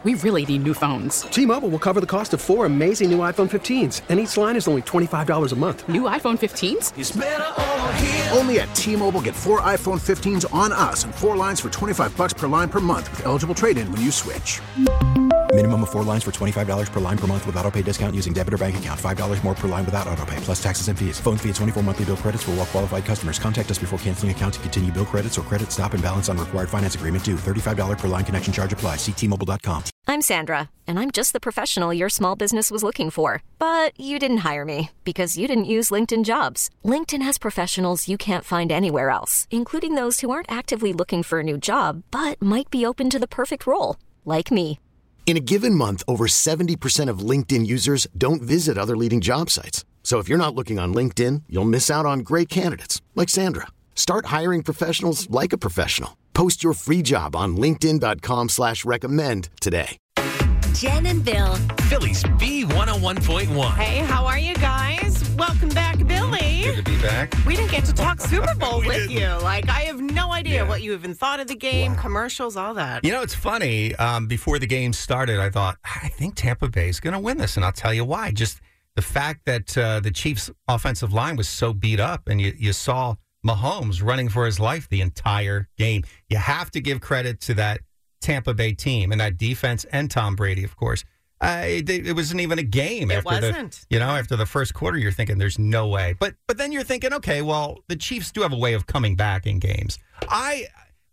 We really need new phones. T-Mobile will cover the cost of 4 amazing new iPhone 15s, and each line is only $25 a month. New iPhone 15s? It's better over here. Only at T-Mobile, get 4 iPhone 15s on us and 4 lines for $25 per line per month with eligible trade-in when you switch. Minimum of 4 lines for $25 per line per month with autopay discount using debit or bank account. $5 more per line without autopay, plus taxes and fees. Phone fee at 24 monthly bill credits for well-qualified customers. Contact us before canceling account to continue bill credits or credit stop and balance on required finance agreement due. $35 per line connection charge applies. See T-Mobile.com. I'm Sandra, and I'm just the professional your small business was looking for. But you didn't hire me because you didn't use LinkedIn Jobs. LinkedIn has professionals you can't find anywhere else, including those who aren't actively looking for a new job, but might be open to the perfect role, like me. In a given month, over 70% of LinkedIn users don't visit other leading job sites. So if you're not looking on LinkedIn, you'll miss out on great candidates like Sandra. Start hiring professionals like a professional. Post your free job on linkedin.com/recommend today. Jen and Bill. Philly's B101.1. Hey, how are you guys? Welcome back, Billy. Good to be back. We didn't get to talk Super Bowl with you. Like, I have no idea what you even thought of the game, commercials, all that. You know, it's funny. Before the game started, I thought, I think Tampa Bay is going to win this, and I'll tell you why. Just the fact that the Chiefs' offensive line was so beat up, and you saw Mahomes running for his life the entire game. You have to give credit to that Tampa Bay team and that defense and Tom Brady, of course. It wasn't even a game. After the first quarter, you're thinking there's no way. But then you're thinking, okay, well, the Chiefs do have a way of coming back in games. I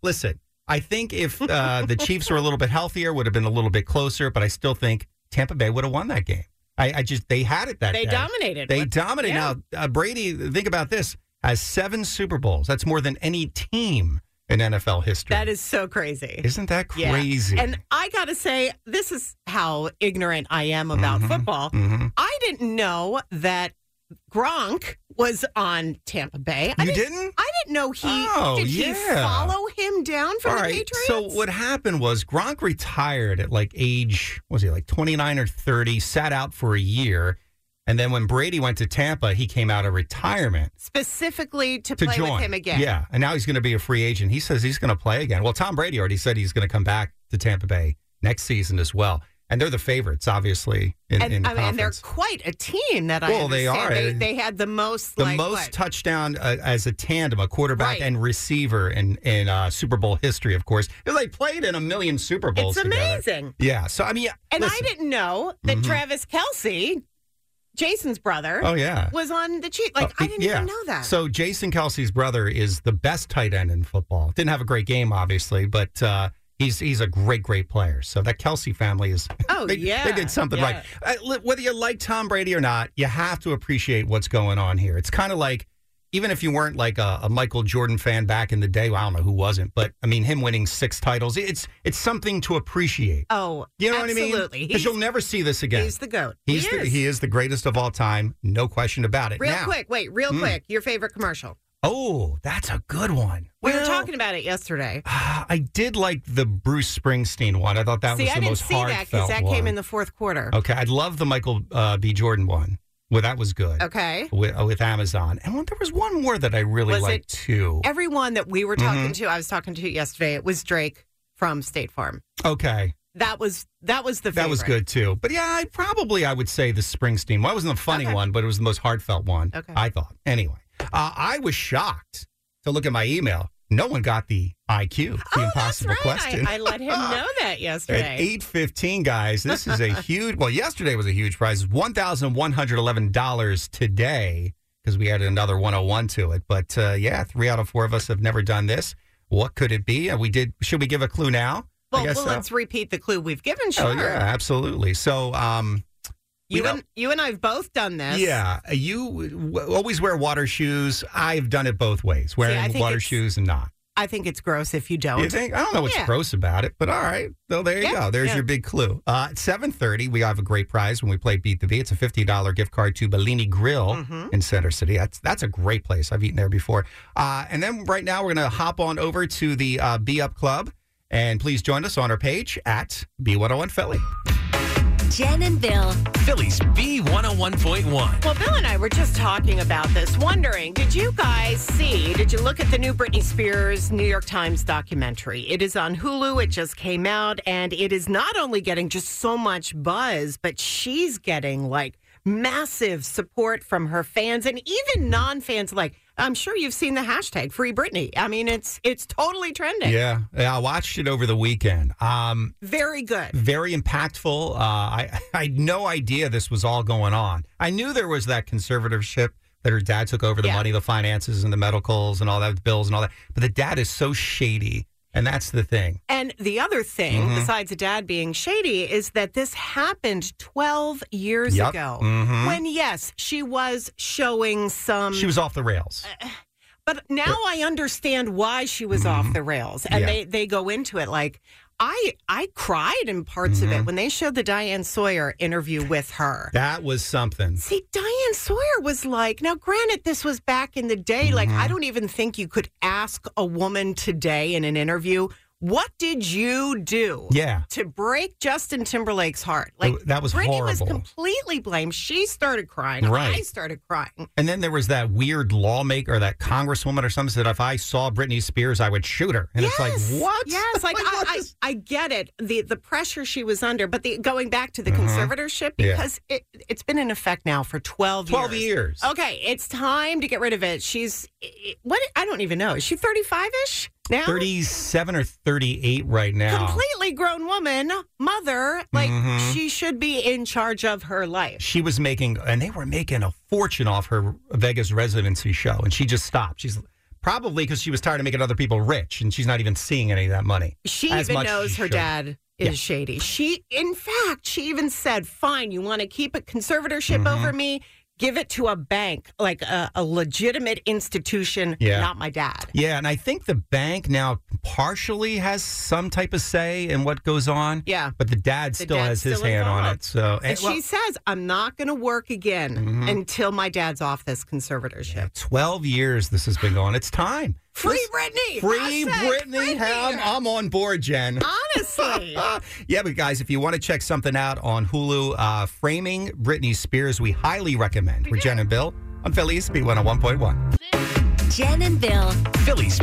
think if the Chiefs were a little bit healthier, would have been a little bit closer, but I still think Tampa Bay would have won that game. They had it that day. They dominated. They dominated. Yeah. Now, Brady, think about this, has 7 Super Bowls. That's more than any team in NFL history. That is so crazy. Isn't that crazy? Yeah. And I got to say, this is how ignorant I am about football. Mm-hmm. I didn't know that Gronk was on Tampa Bay. You didn't? I didn't know he follow him down from the Patriots? So what happened was Gronk retired at age 29 or 30, sat out for a year. And then when Brady went to Tampa, he came out of retirement. Specifically to play join. with him again. Yeah, and now he's going to be a free agent. He says he's going to play again. Well, Tom Brady already said he's going to come back to Tampa Bay next season as well. And they're the favorites, obviously, in the conference. And they're quite a team that I understand. They are. They had the most touchdown as a tandem, a quarterback and receiver in Super Bowl history, of course. They played in a million Super Bowls It's together. amazing. Yeah, so I didn't know that Travis Kelce, Jason's brother, was on the Chiefs. I didn't even know that. So Jason Kelce's brother is the best tight end in football. Didn't have a great game, obviously, but he's a great player. So that Kelce family is they did something right. Whether you like Tom Brady or not, you have to appreciate what's going on here. It's kind of like, even if you weren't like a Michael Jordan fan back in the day, well, I don't know who wasn't, but I mean, him winning 6 titles, it's something to appreciate. Oh, you know absolutely. what I mean? Because you'll never see this again. He's the GOAT. He is the greatest of all time, no question about it. Real quick, your favorite commercial. Oh, that's a good one. We were talking about it yesterday. I did like the Bruce Springsteen one. I thought that was the most heartfelt one. I didn't see that because that came in the fourth quarter. Okay, I love the Michael B. Jordan one. Well, that was good. Okay. With Amazon. And there was one more that I really liked, too. Everyone that we were talking to, I was talking to yesterday, it was Drake from State Farm. Okay. That was the favorite. That was good, too. But yeah, I would say the Springsteen one. It wasn't the funny one, but it was the most heartfelt one, I thought. Anyway, I was shocked to look at my email. No one got the IQ, the impossible question. I let him know that yesterday. At 8:15, guys, this is a huge, yesterday was a huge prize. $1,111 today, because we added another 101 to it. But 3 out of 4 of us have never done this. What could it be? Should we give a clue now? Well, let's repeat the clue we've given, sure. Oh, yeah, absolutely. So, you and I have both done this. Yeah. You always wear water shoes. I've done it both ways, wearing water shoes and not. I think it's gross if you don't. You think? I don't know what's gross about it, but all right. So there you go. There's your big clue. At 7:30, we have a great prize when we play Beat the Bee. It's a $50 gift card to Bellini Grill in Center City. That's a great place. I've eaten there before. And then right now, we're going to hop on over to the Be Up Club. And please join us on our page at B101 Philly. Jen and Bill. Philly's B101.1. Well, Bill and I were just talking about this, wondering, did you look at the new Britney Spears New York Times documentary? It is on Hulu. It just came out, and it is not only getting just so much buzz, but she's getting like massive support from her fans and even non-fans. Like, I'm sure you've seen the hashtag Free Britney. I mean, it's totally trending. Yeah, I watched it over the weekend. Very good. Very impactful. I had no idea this was all going on. I knew there was that conservatorship that her dad took over the money, the finances, and the medicals and all that, the bills and all that. But the dad is so shady. And that's the thing. And the other thing, besides the dad being shady, is that this happened 12 years ago. When, yes, she was showing some... She was off the rails. But now I understand why she was off the rails. And they go into it like... I cried in parts of it when they showed the Diane Sawyer interview with her. That was something. See, Diane Sawyer was like, now granted, this was back in the day. Like, I don't even think you could ask a woman today in an interview, what did you do to break Justin Timberlake's heart? Like, that was Britney horrible. was completely blamed. She started crying. Right. I started crying. And then there was that weird lawmaker, that congresswoman or something said, if I saw Britney Spears, I would shoot her. And it's like, what? Yes, like I get it, the pressure she was under, but going back to the conservatorship, because it's been in effect now for 12 years. Okay, it's time to get rid of it. She's, I don't even know. Is she 35-ish? Now? 37 or 38 right now. Completely grown woman, mother, like she should be in charge of her life. She was making, and they were making a fortune off her Vegas residency show, and she just stopped. She's probably because she was tired of making other people rich, and she's not even seeing any of that money. She even knows her dad is shady. In fact, she even said, fine, you want to keep a conservatorship over me? Give it to a bank, like a legitimate institution, not my dad. Yeah, and I think the bank now partially has some type of say in what goes on. Yeah. But the dad still has his hand on it. So, and she says, I'm not going to work again until my dad's off this conservatorship. Yeah, 12 years this has been going. It's time. Free Britney. Free Britney. I'm on board, Jen. Honestly. Yeah, but guys, if you want to check something out on Hulu, Framing Britney Spears, we highly recommend. We're Jen and Bill on Philly's B101.1. Jen and Bill. Philly's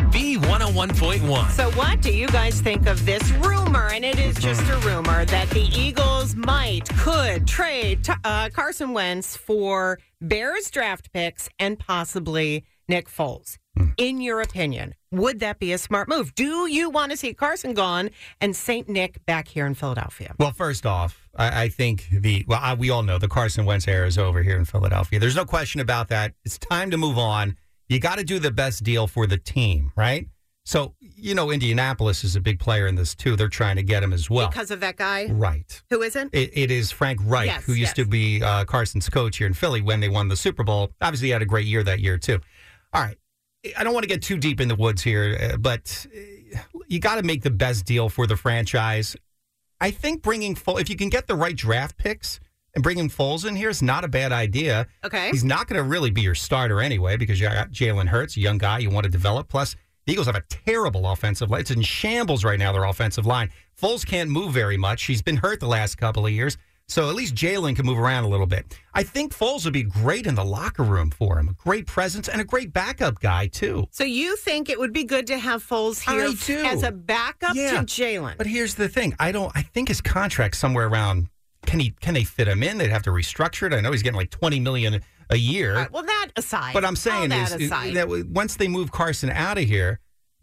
B101.1. So what do you guys think of this rumor? And it is just a rumor that the Eagles could trade Carson Wentz for Bears draft picks and possibly Nick Foles. In your opinion, would that be a smart move? Do you want to see Carson gone and St. Nick back here in Philadelphia? Well, first off, I think we all know the Carson Wentz era is over here in Philadelphia. There's no question about that. It's time to move on. You got to do the best deal for the team, right? So, Indianapolis is a big player in this, too. They're trying to get him as well. Because of that guy? Right. Who isn't? It is Frank Reich, who used to be Carson's coach here in Philly when they won the Super Bowl. Obviously, he had a great year that year, too. All right. I don't want to get too deep in the woods here, but you got to make the best deal for the franchise. I think bringing Foles, if you can get the right draft picks and bringing Foles in here is not a bad idea. Okay. He's not going to really be your starter anyway because you got Jalen Hurts, a young guy you want to develop. Plus, the Eagles have a terrible offensive line. It's in shambles right now, their offensive line. Foles can't move very much. He's been hurt the last couple of years. So at least Jalen can move around a little bit. I think Foles would be great in the locker room for him. A great presence and a great backup guy, too. So you think it would be good to have Foles here as a backup to Jalen? But here's the thing. I think his contract's somewhere around, can they fit him in? They'd have to restructure it. I know he's getting like $20 million a year. Well, that aside. But I'm saying is that once they move Carson out of here,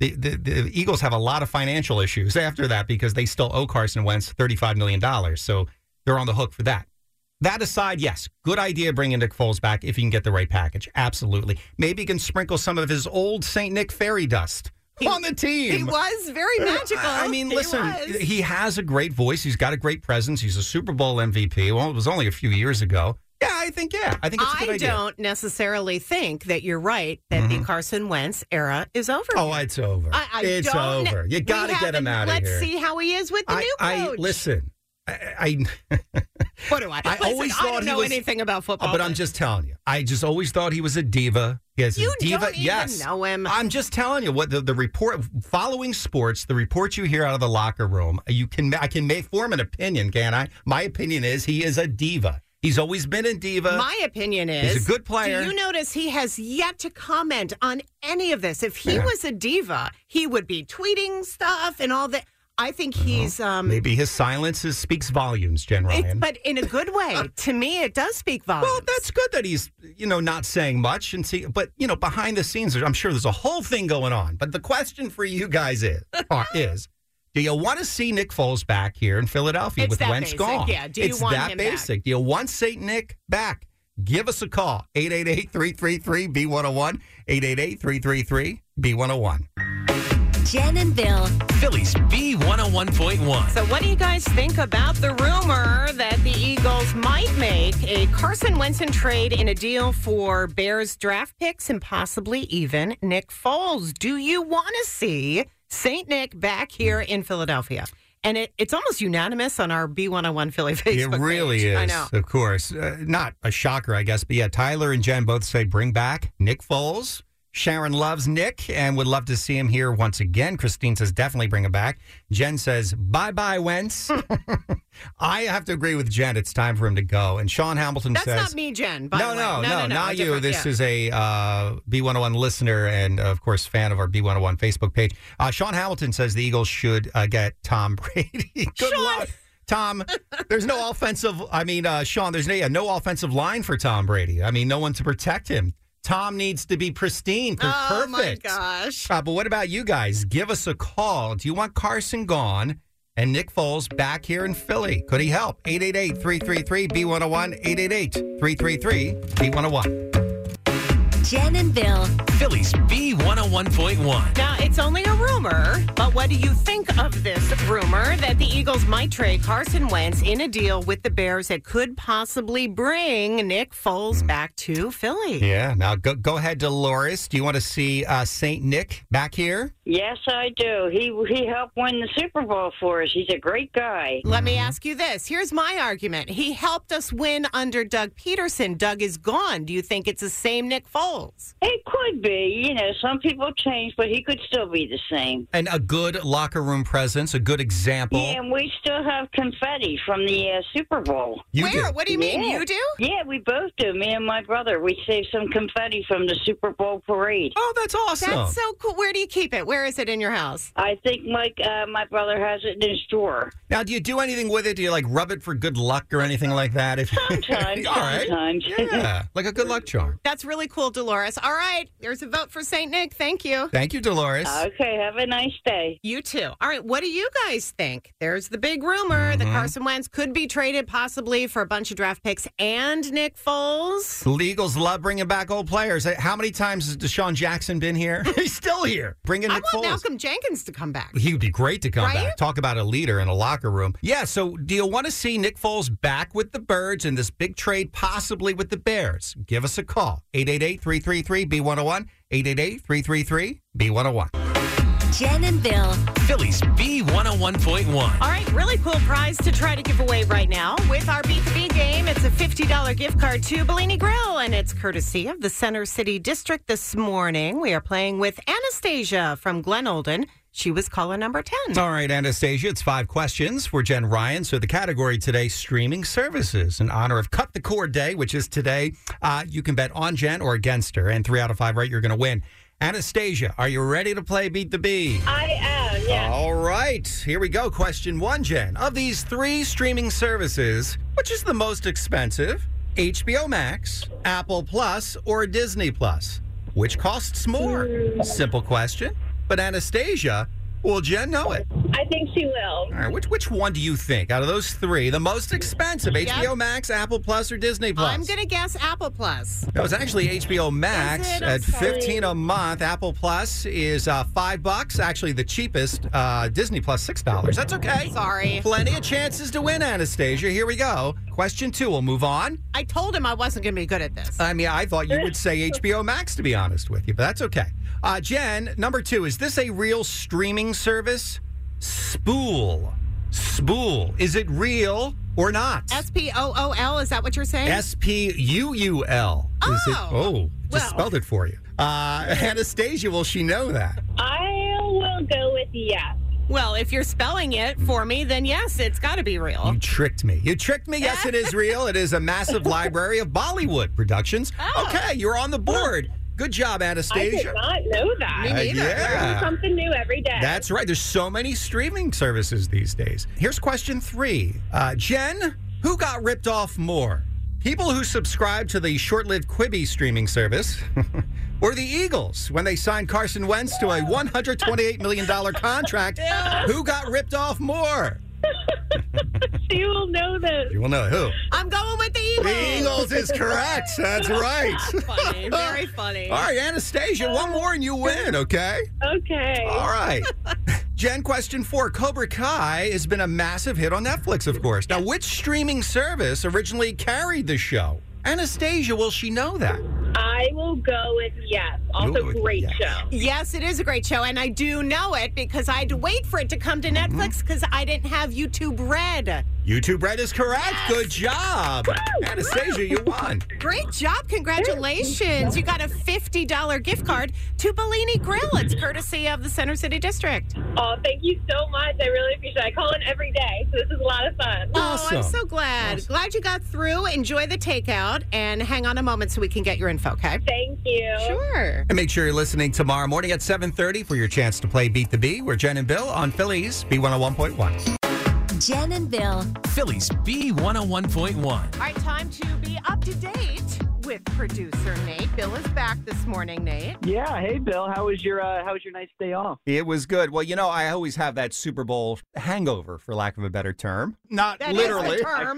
the Eagles have a lot of financial issues after that because they still owe Carson Wentz $35 million. So they're on the hook for that. That aside, yes, good idea bringing Nick Foles back if you can get the right package. Absolutely. Maybe you can sprinkle some of his old St. Nick fairy dust on the team. He was very magical. I mean, listen, he has a great voice. He's got a great presence. He's a Super Bowl MVP. Well, it was only a few years ago. I think it's a good idea. I don't necessarily think that you're right that the Carson Wentz era is over. Oh, it's over. It's over. You got to get him out of here. Let's see how he is with the new coach. Listen. What do I? I Listen, always I thought don't he know was- anything about football. But I'm just telling you. I just always thought he was a diva. Yes, You diva. don't even yes, know him. I'm just telling you what the report. Following sports, the reports you hear out of the locker room, I can form an opinion, can I? My opinion is he is a diva. He's always been a diva. My opinion is He's a good player. Do you notice he has yet to comment on any of this? If he was a diva, he would be tweeting stuff and all that. I think he's Maybe his silence speaks volumes, Jen Ryan. but in a good way. To me, it does speak volumes. Well, that's good that he's, not saying much but behind the scenes, I'm sure there's a whole thing going on. But the question for you guys is, do you want to see Nick Foles back here in Philadelphia It's with that Wentz basic, gone? yeah. Do you it's want that him back? basic. Do you want St. Nick back? Give us a call. 888-333-B101. 888-333-B101. Jen and Bill. Phillies B101.1. So what do you guys think about the rumor that the Eagles might make a Carson Wentz trade in a deal for Bears draft picks and possibly even Nick Foles? Do you want to see St. Nick back here in Philadelphia? And it's almost unanimous on our B101 Philly Facebook It really page. is, I know. of course. Not a shocker, I guess. But yeah, Tyler and Jen both say bring back Nick Foles. Sharon loves Nick and would love to see him here once again. Christine says definitely bring him back. Jen says bye-bye, Wentz. I have to agree with Jen. It's time for him to go. And Sean Hamilton That's says... not me, Jen. By No, the way. no, not you. different- This yeah. is a B101 listener and, of course, fan of our B101 Facebook page. Sean Hamilton says the Eagles should get Tom Brady. Good Sean! luck. Tom, there's no offensive... Sean, there's no offensive line for Tom Brady. No one to protect him. Tom needs to be pristine. Oh, Perfect. my gosh. But what about you guys? Give us a call. Do you want Carson gone and Nick Foles back here in Philly? Could he help? 888-333-B101. 888-333-B101. Jen and Bill. Phillies B101.1. Now, it's only a rumor, but what do you think of this rumor that the Eagles might trade Carson Wentz in a deal with the Bears that could possibly bring Nick Foles back to Philly? Yeah. Now, go ahead, Dolores. Do you want to see St. Nick back here? Yes, I do. He helped win the Super Bowl for us. He's a great guy. Let me ask you this. Here's my argument. He helped us win under Doug Peterson. Doug is gone. Do you think it's the same Nick Foles? It could be. Some people change, but he could still be the same. And a good locker room presence, a good example. Yeah, and we still have confetti from the Super Bowl. You do. What do you mean? Yeah. You do? Yeah, we both do. Me and my brother. We saved some confetti from the Super Bowl parade. Oh, that's awesome. That's so cool. Where do you keep it? Where is it in your house? I think my brother has it in his drawer. Now, do you do anything with it? Do you rub it for good luck or anything like that? Sometimes. All right. Sometimes. Yeah, like a good luck charm. That's really cool, Dolores. All right. There's a vote for St. Nick. Thank you. Thank you, Dolores. Okay, have a nice day. You too. All right. What do you guys think? There's the big rumor that Carson Wentz could be traded possibly for a bunch of draft picks and Nick Foles. The Eagles love bringing back old players. How many times has Deshaun Jackson been here? He's still here. Bringing I Nick want Foles. Malcolm Jenkins to come back. He would be great to come Right? back. Talk about a leader in a locker room. Yeah, so do you want to see Nick Foles back with the Birds in this big trade, possibly with the Bears? Give us a call. 888-333-B101. 888-333-B101. Jen and Bill. Phillies B101.1. All right, really cool prize to try to give away right now with our Beat the Bee game. It's a $50 gift card to Bellini Grill, and it's courtesy of the Center City District this morning. We are playing with Anastasia from Glen Olden. She was caller number 10. All right, Anastasia, it's 5 questions for Jen Ryan. So the category today, streaming services. In honor of Cut the Cord Day, which is today, you can bet on Jen or against her. And 3 out of 5 right, you're going to win. Anastasia, are you ready to play Beat the Bee? I am, yeah. All right, here we go. Question 1, Jen. Of these 3 streaming services, which is the most expensive? HBO Max, Apple Plus, or Disney Plus? Which costs more? Simple question. But Anastasia, will Jen know it? I think she will. All right, which one do you think out of those 3, the most expensive? HBO Max, Apple Plus, or Disney Plus? I'm going to guess Apple Plus. No, it's actually HBO Max Is it? at I'm sorry. $15 a month. Apple Plus is $5. Actually, the cheapest. Disney Plus $6. That's okay. Sorry. Plenty of chances to win, Anastasia. Here we go. Question 2. We'll move on. I told him I wasn't going to be good at this. I thought you would say HBO Max, to be honest with you, but that's okay. Jen, number 2. Is this a real streaming service? Spool. Spool. Is it real or not? S-P-O-O-L, is that what you're saying? S-P-U-U-L. Just spelled it for you. Anastasia, will she know that? I will go with yes. Well, if you're spelling it for me, then yes, it's got to be real. You tricked me. Yes, it is real. It is a massive library of Bollywood productions. Oh. Okay, you're on the board. Good job, Anastasia. I did not know that. Me neither. Learn something new every day. That's right. There's so many streaming services these days. Here's question 3. Jen, who got ripped off more? People who subscribe to the short-lived Quibi streaming service or the Eagles when they signed Carson Wentz to a $128 million contract? Who got ripped off more? She will know this. You will know who. I'm going with the Eagles. The Eagles is correct. That's right. Funny. Very funny. All right, Anastasia, one more and you win, okay? Okay. All right. Jen, question 4. Cobra Kai has been a massive hit on Netflix, of course. Now, which streaming service originally carried the show? Anastasia, will she know that? I will go with yes. Also, great show. Yes, it is a great show, and I do know it because I had to wait for it to come to Netflix because I didn't have YouTube Red. YouTube Red is correct. Yes. Good job. Anastasia, you won. Great job. Congratulations. You got a $50 gift card to Bellini Grill. It's courtesy of the Center City District. Oh, thank you so much. I really appreciate it. I call in every day, so this is a lot of fun. Oh, I'm so glad. Awesome. Glad you got through. Enjoy the takeout, and hang on a moment so we can get your info, okay? Thank you. Sure. And make sure you're listening tomorrow morning at 7:30 for your chance to play Beat the Bee. We're Jen and Bill on Phillies B101.1. Jen and Bill. Phillies B101.1. All right, time to be up to date with producer Nate. Bill is back this morning, Nate. Yeah, hey Bill, how was your nice day off? It was good. Well, you know, I always have that Super Bowl hangover, for lack of a better term. Not That literally. is the term.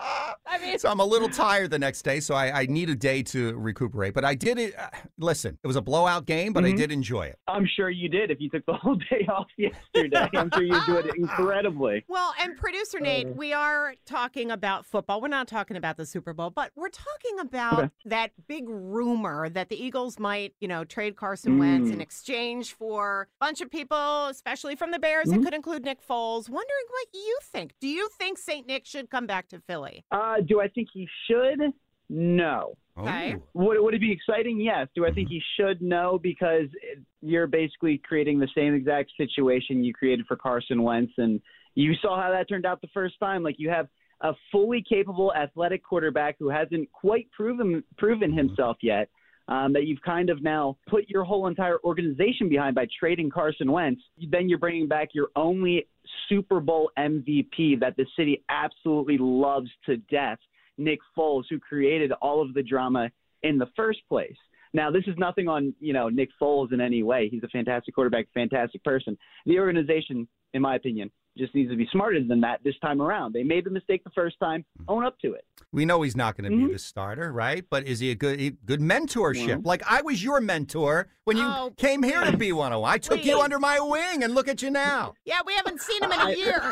So I'm a little tired the next day, so I need a day to recuperate. But I did it. Listen, it was a blowout game, but I did enjoy it. I'm sure you did. If you took the whole day off yesterday, I'm sure you did it incredibly. Well, and producer Nate, we are talking about football. We're not talking about the Super Bowl, but we're talking about that big rumor that the Eagles might, trade Carson Wentz in exchange for a bunch of people, especially from the Bears. It could include Nick Foles. Wondering what you think. Do you think St. Nick should come back to Philly? Do I think he should? No. Okay. Would it be exciting? Yes. Do I think he should? No, because you're basically creating the same exact situation you created for Carson Wentz, and you saw how that turned out the first time. Like, you have a fully capable athletic quarterback who hasn't quite proven himself yet, that you've kind of now put your whole entire organization behind by trading Carson Wentz. Then you're bringing back your only Super Bowl MVP that the city absolutely loves to death, Nick Foles, who created all of the drama in the first place. Now, this is nothing on, Nick Foles in any way. He's a fantastic quarterback, fantastic person. The organization, in my opinion, just needs to be smarter than that this time around. They made the mistake the first time. Own up to it. We know he's not going to be the starter, right? But is he a good mentorship? Like, I was your mentor when you came here to B101. I took you under my wing, and look at you now. Yeah, we haven't seen him in a year.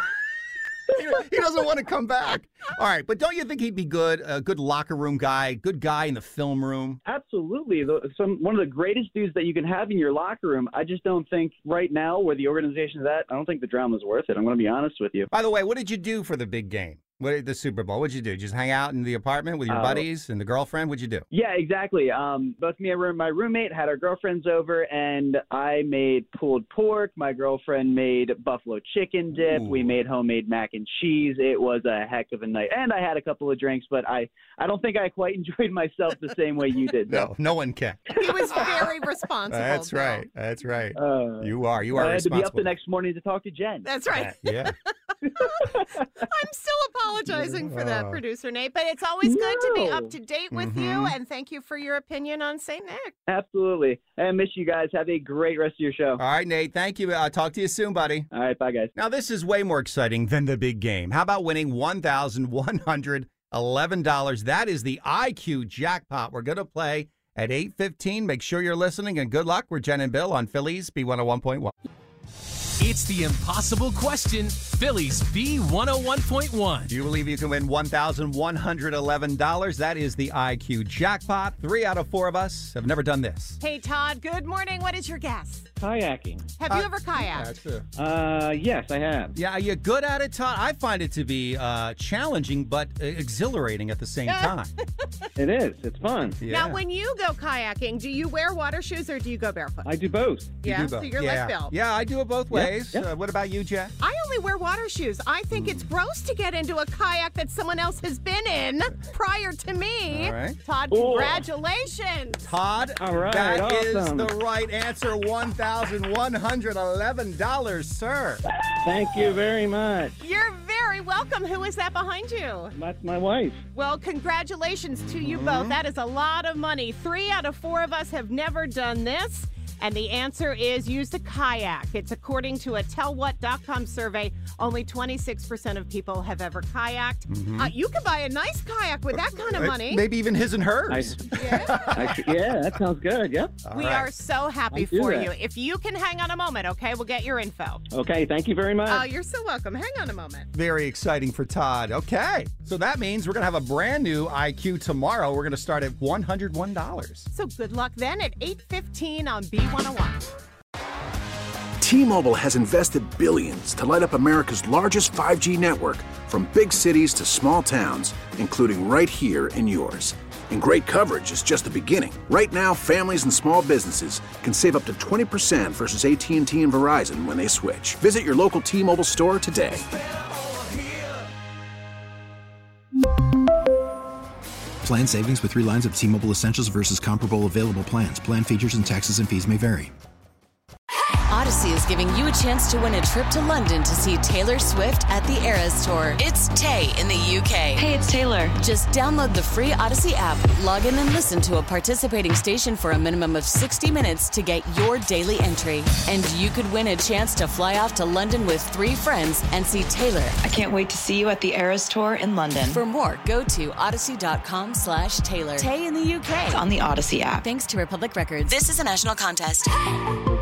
He doesn't want to come back. All right, but don't you think he'd be good? A good locker room guy, good guy in the film room? Absolutely. One of the greatest dudes that you can have in your locker room. I just don't think right now where the organization is at, I don't think the drama's worth it. I'm going to be honest with you. By the way, what did you do for the big game? The Super Bowl? What'd you do? Just hang out in the apartment with your buddies and the girlfriend? What'd you do? Yeah, exactly. Both me and my roommate had our girlfriends over, and I made pulled pork. My girlfriend made buffalo chicken dip. We made homemade mac and cheese. It was a heck of a night. And I had a couple of drinks, but I don't think I quite enjoyed myself the same way you did. No one can. He was very responsible. That's Bill. right. That's right. You are responsible. I had to be up the next morning to talk to Jen. That's right. Yeah. I'm still apologizing for that, producer Nate, but it's always good to be up to date with you, and thank you for your opinion on St. Nick. Absolutely. I miss you guys. Have a great rest of your show. All right, Nate. Thank you. I'll talk to you soon, buddy. All right. Bye, guys. Now, this is way more exciting than the big game. How about winning $1,111? That is the IQ jackpot. We're going to play at 8:15. Make sure you're listening, and good luck. We're Jen and Bill on Phillies B101.1. It's the impossible question Phillies B101.1. Do you believe you can win $1,111? That is the IQ jackpot. 3 out of 4 of us have never done this. Hey, Todd, good morning. What is your guess? Kayaking. Have you ever kayaked? Yes, I have. Yeah, are you good at it, Todd? I find it to be challenging but exhilarating at the same time. It is. It's fun. Now, when you go kayaking, do you wear water shoes or do you go barefoot? I do both. Yeah, so you're like Bill. Yeah, I do it both ways. Yeah. What about you, Jack? I only wear water shoes. I think it's gross to get into a kayak that someone else has been in prior to me. All right. Todd, congratulations. Todd, all right, that is awesome. the right answer. $1,111, sir. Thank you very much. You're very welcome. Who is that behind you? That's my wife. Well, congratulations to you both. That is a lot of money. 3 out of 4 of us have never done this. And the answer is use a kayak. It's according to a tellwhat.com survey. Only 26% of people have ever kayaked. You could buy a nice kayak with that kind of money. Maybe even his and hers. Yeah, that sounds good. Yep. We are so happy for you. If you can hang on a moment, okay, we'll get your info. Okay, thank you very much. Oh, you're so welcome. Hang on a moment. Very exciting for Todd. Okay, so that means we're going to have a brand new IQ tomorrow. We're going to start at $101. So good luck then at 8:15 on B101. T-Mobile has invested billions to light up America's largest 5G network, from big cities to small towns, including right here in yours. And great coverage is just the beginning. Right now, families and small businesses can save up to 20% versus AT&T and Verizon when they switch. Visit your local T-Mobile store today. Plan savings with 3 lines of T-Mobile Essentials versus comparable available plans. Plan features and taxes and fees may vary. Odyssey is giving you a chance to win a trip to London to see Taylor Swift at the Eras Tour. It's Tay in the UK. Hey, it's Taylor. Just download the free Odyssey app, log in and listen to a participating station for a minimum of 60 minutes to get your daily entry. And you could win a chance to fly off to London with 3 friends and see Taylor. I can't wait to see you at the Eras Tour in London. For more, go to odyssey.com/Taylor. Tay in the UK. It's on the Odyssey app. Thanks to Republic Records. This is a national contest.